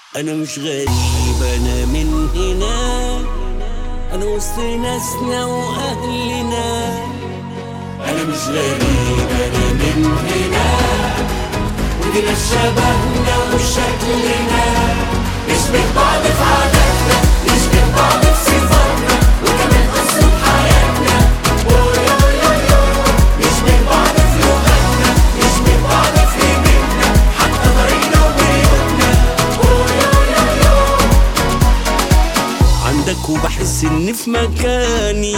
أنا مش غريب، أنا من هنا، أنا وسط ناسنا وأهلنا. أنا مش غريب، أنا من هنا، ودينا شبهنا وشكلنا، نشبه بعض في عاداتنا، نشبه بعض في صفاتنا، وكمان أسلوب حياتنا. نشبه بعض في لغتنا، نشبه بعض في بيتنا، حتى طريقنا وبيوتنا. عندك وبحس إني في مكاني،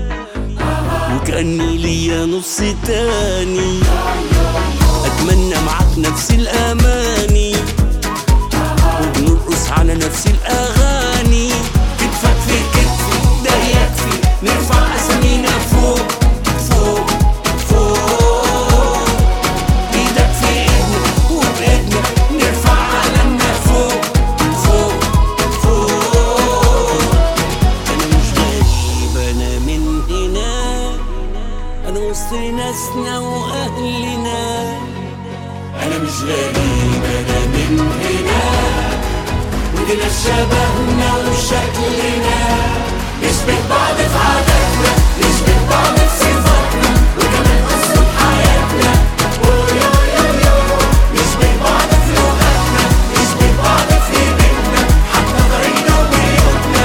وكأني ليا نص تاني. أتمنى معاك نفس الأماني، وبنرقص على نفس الأغاني. كتفك في كتفي ده يكفي، نرفع أسامينا فوق فوق فوق. إيدك في إيدنا وبإيدنا، نرفع علمنا فوق فوق فوق. أنا مش غريب، أنا من هنا، أنا وسط ناسنا وأهلنا. أنا مش غريب، أنا من هنا، ودينا شبهنا وشكلنا، نشبه بعض في عاداتنا، نشبه بعض في صفاتنا، وكمان أسلوب حياتنا. نشبه بعض في لغتنا، نشبه بعض في بيتنا، حتى طريقنا وبيوتنا.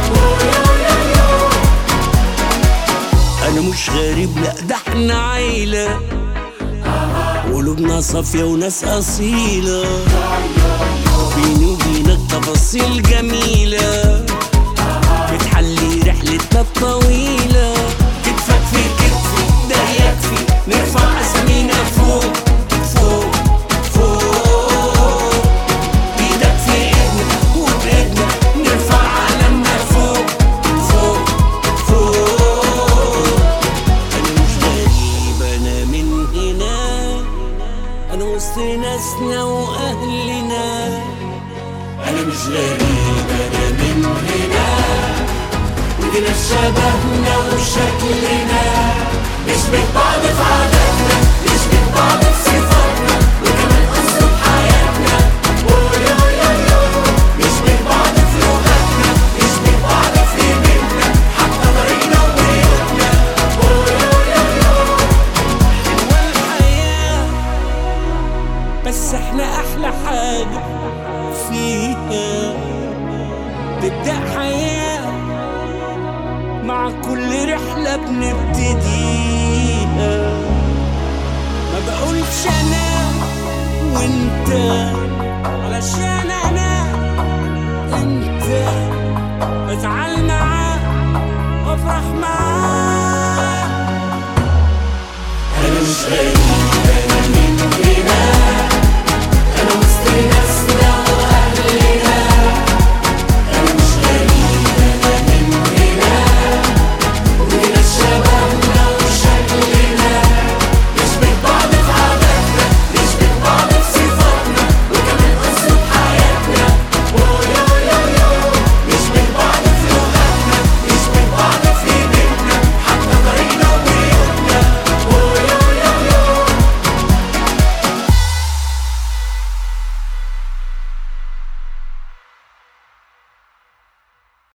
أنا مش غريب، لأ ده احنا عيلة، قلوبنا صافية وناس أصيلة، بيني وبينك تفاصيل جميلة، بتحلي رحلتنا الطويلة. كتفك في كتفي ده يكفي، نرفع أسامينا فوق فوق فوق. إيدك في إيدنا وبإيدنا، نرفع علمنا فوق فوق فوق. أنا مش غريب، أنا من هنا، أنا وسط ناسنا وأهلنا. أنا مش غريب، أنا من هنا، ودينا شبهنا وشكلنا، نشبه بعض في عاداتنا، نشبه بعض في صفاتنا، وكمان أسلوب حياتنا. نشبه بعض في لغتنا، نشبه بعض في بيتنا، حتى طريقنا وبيوتنا. حلوة الحياة، بس احنا أحلى حاجة فيها تبدأ حياة، مع كل رحلة بنبتديها. ما بقولش أنا وأنت، علشان أنا أنت، بزعل معاك وأفرح معاك. أنا مش غريب.